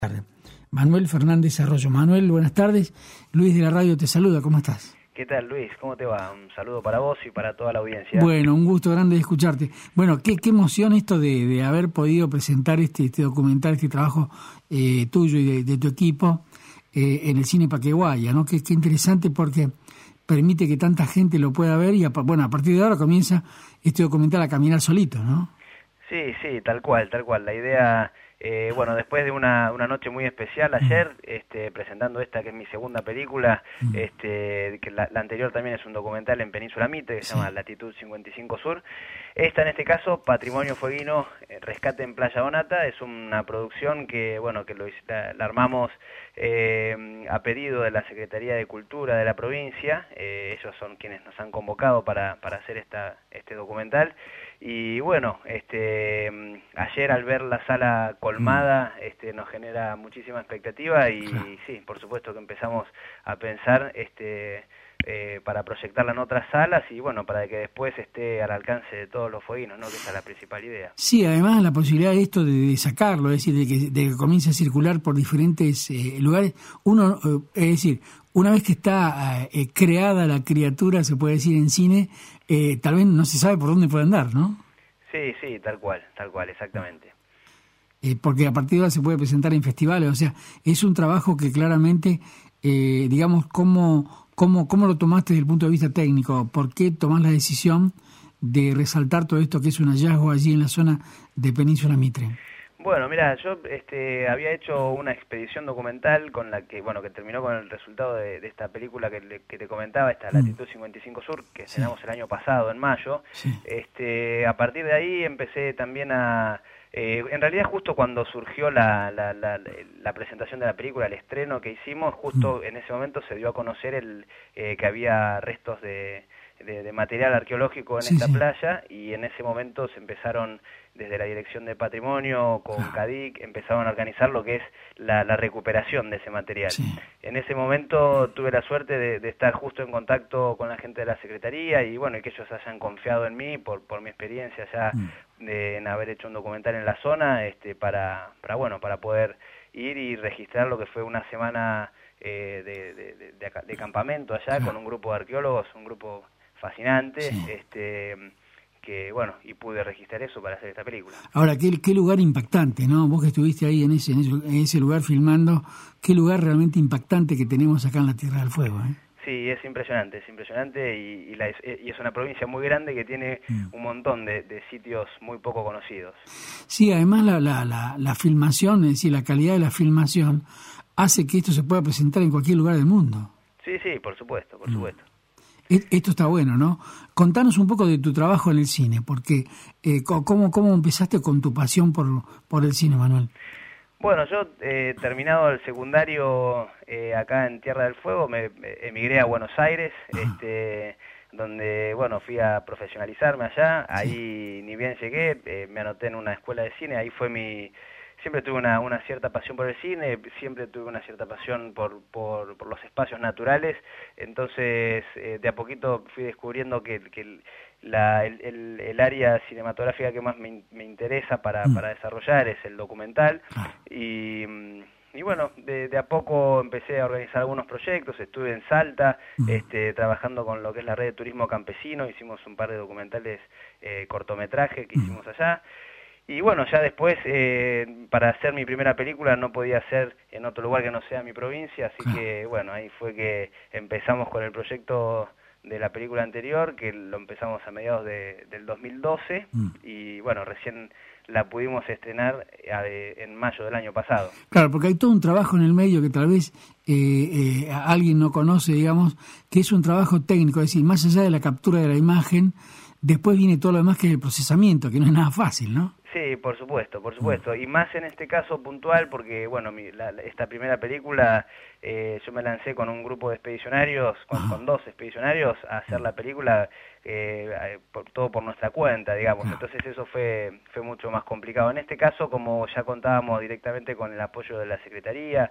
Tarde. Manuel Fernández Arroyo. Manuel, buenas tardes. Luis de la radio te saluda, ¿cómo estás? ¿Qué tal, Luis? ¿Cómo te va? Un saludo para vos y para toda la audiencia. Bueno, un gusto grande de escucharte. Bueno, qué emoción esto de haber podido presentar este documental, este trabajo tuyo y de tu equipo en el Cine Paqueguaya, ¿no? Qué interesante porque permite que tanta gente lo pueda ver y a partir de ahora comienza este documental a caminar solito, ¿no? Sí, tal cual. La idea, después de una noche muy especial ayer, presentando esta que es mi segunda película, que la anterior también es un documental en Península Mitre, que se llama Latitud 55 Sur. Esta, en este caso, Patrimonio Fueguino, Rescate en Playa Onata, es una producción que la armamos a pedido de la Secretaría de Cultura de la provincia. Ellos son quienes nos han convocado para hacer este documental. Y bueno, ayer al ver la sala colmada, nos genera muchísima expectativa y sí, por supuesto que empezamos a pensar para proyectarla en otras salas y bueno, para que después esté al alcance de todos los fueguinos, ¿no? Que esa es la principal idea. Sí, además la posibilidad de esto de sacarlo, es decir, de que comience a circular por diferentes lugares, una vez que está creada la criatura, se puede decir en cine, tal vez no se sabe por dónde puede andar, ¿no? Sí, tal cual, exactamente. Porque a partir de ahora se puede presentar en festivales, o sea, es un trabajo que claramente, digamos, ¿cómo lo tomaste desde el punto de vista técnico? ¿Por qué tomás la decisión de resaltar todo esto que es un hallazgo allí en la zona de Península Mitre? Bueno, mira, yo había hecho una expedición documental con la que terminó con el resultado de esta película que te comentaba, esta Latitud 55 Sur, que estrenamos el año pasado, en mayo. Sí. A partir de ahí empecé también en realidad justo cuando surgió la presentación de la película, el estreno que hicimos, justo en ese momento se dio a conocer que había restos de material arqueológico en esta playa, y en ese momento se empezaron desde la Dirección de Patrimonio con CADIC, empezaron a organizar lo que es la recuperación de ese material. Sí. En ese momento tuve la suerte de estar justo en contacto con la gente de la Secretaría y bueno, y que ellos hayan confiado en mí por mi experiencia ya en haber hecho un documental en la zona, para poder ir y registrar lo que fue una semana de campamento allá con un grupo de arqueólogos, un grupo fascinante, y pude registrar eso para hacer esta película. Ahora, qué lugar impactante, ¿no? Vos que estuviste ahí en ese lugar filmando, qué lugar realmente impactante que tenemos acá en la Tierra del Fuego, ¿eh? Sí, es impresionante y es una provincia muy grande que tiene un montón de sitios muy poco conocidos. Sí, además la filmación, es decir, la calidad de la filmación hace que esto se pueda presentar en cualquier lugar del mundo. Sí, por supuesto. Esto está bueno, ¿no? Contanos un poco de tu trabajo en el cine, porque ¿cómo empezaste con tu pasión por el cine, Manuel? Bueno, yo terminado el secundario acá en Tierra del Fuego, me emigré a Buenos Aires, donde fui a profesionalizarme allá. Ahí ni bien llegué, me anoté en una escuela de cine, ahí fue siempre tuve una cierta pasión por el cine, siempre tuve una cierta pasión por los espacios naturales, entonces de a poquito fui descubriendo que el área cinematográfica que más me interesa para desarrollar es el documental, y bueno, de a poco empecé a organizar algunos proyectos, estuve en Salta, trabajando con lo que es la red de turismo campesino, hicimos un par de documentales cortometraje que hicimos allá. Y bueno, ya después, para hacer mi primera película no podía ser en otro lugar que no sea mi provincia, así que bueno, ahí fue que empezamos con el proyecto de la película anterior, que lo empezamos a mediados del 2012, y bueno, recién la pudimos estrenar en mayo del año pasado. Claro, porque hay todo un trabajo en el medio que tal vez alguien no conoce, digamos, que es un trabajo técnico, es decir, más allá de la captura de la imagen, después viene todo lo demás que es el procesamiento, que no es nada fácil, ¿no? Sí, por supuesto, y más en este caso puntual porque, bueno, esta primera película, yo me lancé con un grupo de expedicionarios, con 2 expedicionarios, a hacer la película todo por nuestra cuenta, digamos, entonces eso fue mucho más complicado. En este caso, como ya contábamos directamente con el apoyo de la Secretaría,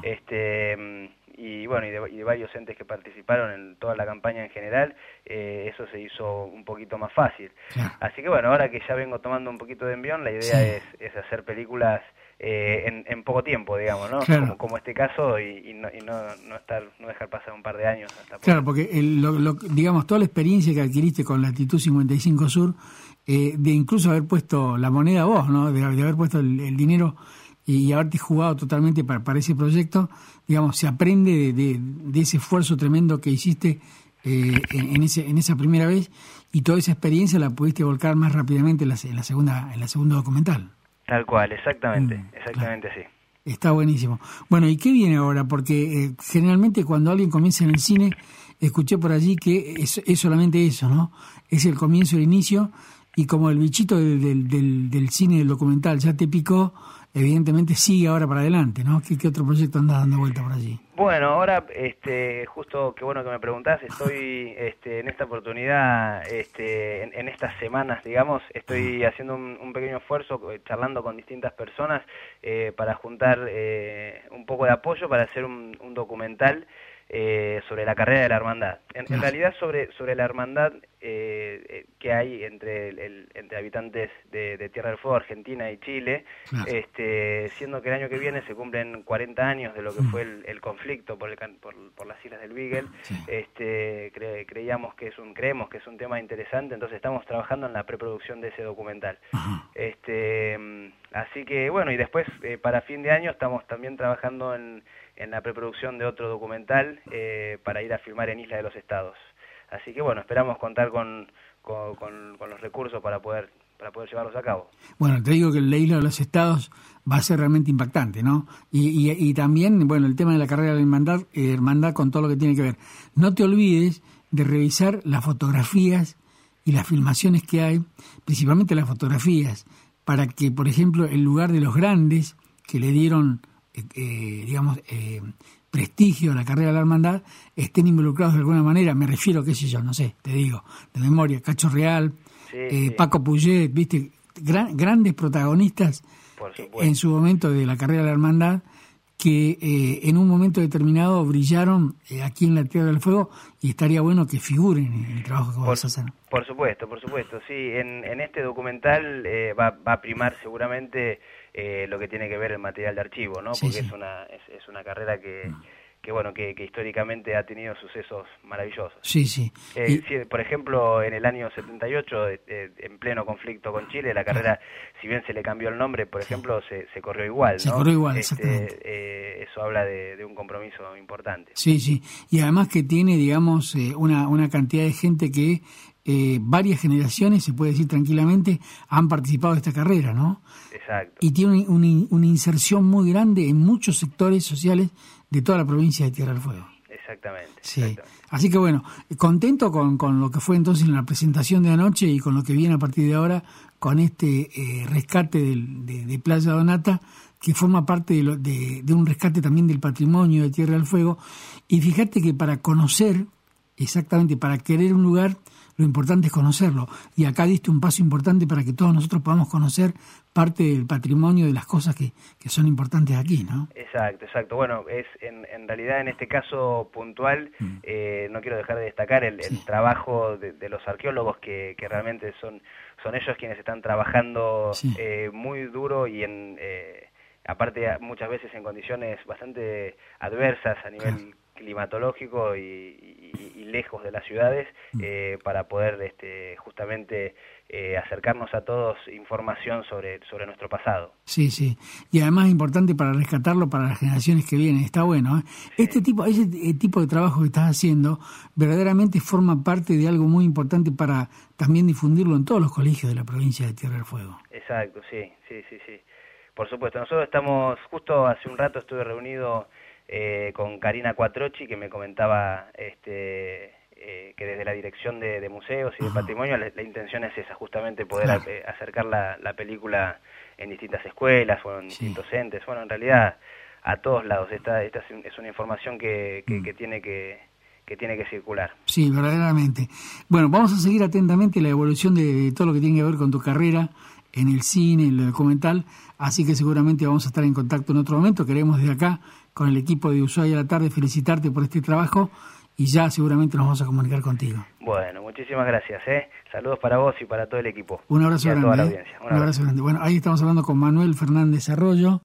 y bueno, y de varios entes que participaron en toda la campaña en general, eso se hizo un poquito más fácil. Así que bueno, ahora que ya vengo tomando un poquito de envión, la idea es hacer películas en poco tiempo, digamos, ¿no? Claro. Como este caso, y no dejar pasar un par de años hasta claro, porque digamos, toda la experiencia que adquiriste con Latitud 55 Sur, de incluso haber puesto la moneda vos, ¿no? De haber puesto el dinero y haberte jugado totalmente para ese proyecto, digamos, se aprende de ese esfuerzo tremendo que hiciste en esa primera vez, y toda esa experiencia la pudiste volcar más rápidamente en la segunda documental. Tal cual, exactamente, claro. Sí. Está buenísimo. Bueno, ¿y qué viene ahora? Porque generalmente cuando alguien comienza en el cine, escuché por allí que es solamente eso, ¿no? Es el comienzo, el inicio, y como el bichito del cine, del documental ya te picó, evidentemente sigue ahora para adelante, ¿no? ¿Qué otro proyecto andas dando vuelta por allí? Bueno, ahora, justo qué bueno que me preguntás, estoy en esta oportunidad, en estas semanas, digamos, estoy haciendo un pequeño esfuerzo, charlando con distintas personas para juntar un poco de apoyo para hacer un documental sobre la carrera de la hermandad. En realidad sobre la hermandad que hay entre habitantes de Tierra del Fuego, Argentina y Chile, siendo que el año que viene se cumplen 40 años de lo que fue el conflicto por las Islas del Beagle. Creemos que es un tema interesante, entonces estamos trabajando en la preproducción de ese documental. Así que bueno, y después para fin de año estamos también trabajando en la preproducción de otro documental para ir a filmar en Isla de los Estados. Así que bueno, esperamos contar con los recursos para poder llevarlos a cabo. Bueno, te digo que la Isla de los Estados va a ser realmente impactante, ¿no? Y también, bueno, el tema de la carrera de la hermandad con todo lo que tiene que ver. No te olvides de revisar las fotografías y las filmaciones que hay, principalmente las fotografías, para que, por ejemplo, el lugar de los grandes que le dieron prestigio a la carrera de la hermandad estén involucrados de alguna manera. Me refiero, qué sé yo, no sé, te digo, de memoria, Cacho Real, sí. Paco Puget, viste, grandes protagonistas en su momento de la carrera de la hermandad, que en un momento determinado brillaron aquí en la Tierra del Fuego, y estaría bueno que figuren en el trabajo que vas a hacer. Por supuesto, sí. En este documental va a primar seguramente lo que tiene que ver el material de archivo, ¿no? Porque sí. Es una carrera que históricamente ha tenido sucesos maravillosos. Sí. Sí, por ejemplo, en el año 78, en pleno conflicto con Chile, la carrera, si bien se le cambió el nombre, por ejemplo, se corrió igual, ¿no? Se corrió igual, exactamente. Eso habla de un compromiso importante. Sí. Y además que tiene, digamos, una cantidad de gente que varias generaciones, se puede decir tranquilamente, han participado de esta carrera, ¿no? Exacto. Y tiene una inserción muy grande en muchos sectores sociales de toda la provincia de Tierra del Fuego. Exactamente. Sí. Así que bueno, contento con lo que fue entonces la presentación de anoche y con lo que viene a partir de ahora con este rescate de Playa Donata, que forma parte de un rescate también del patrimonio de Tierra del Fuego. Y fíjate que para conocer, exactamente, para querer un lugar, lo importante es conocerlo. Y acá diste un paso importante para que todos nosotros podamos conocer parte del patrimonio, de las cosas que son importantes aquí, ¿no? Exacto. Bueno, es en realidad en este caso puntual, no quiero dejar de destacar el trabajo de los arqueólogos que realmente son ellos quienes están trabajando muy duro y aparte muchas veces en condiciones bastante adversas a nivel climatológico y lejos de las ciudades, para poder justamente acercarnos a todos información sobre nuestro pasado. Sí. Y además es importante para rescatarlo para las generaciones que vienen. Está bueno, ¿eh? Sí. Ese tipo de trabajo que estás haciendo verdaderamente forma parte de algo muy importante para también difundirlo en todos los colegios de la provincia de Tierra del Fuego. Exacto, sí. Por supuesto, nosotros justo hace un rato estuve reunido con Karina Cuatrochi, que me comentaba que desde la Dirección de Museos y de Patrimonio la intención es esa, justamente poder acercar la película en distintas escuelas o en distintos entes, bueno, en realidad a todos lados. Esta es una información que tiene que circular. Sí, verdaderamente. Bueno, vamos a seguir atentamente la evolución de todo lo que tiene que ver con tu carrera en el cine, en el documental, así que seguramente vamos a estar en contacto en otro momento. Queremos desde acá, con el equipo de Ushuaia a la tarde, felicitarte por este trabajo y ya seguramente nos vamos a comunicar contigo. Bueno, muchísimas gracias. Saludos para vos y para todo el equipo. Un abrazo grande. A toda la audiencia. Un abrazo grande. Bueno, ahí estamos hablando con Manuel Fernández Arroyo.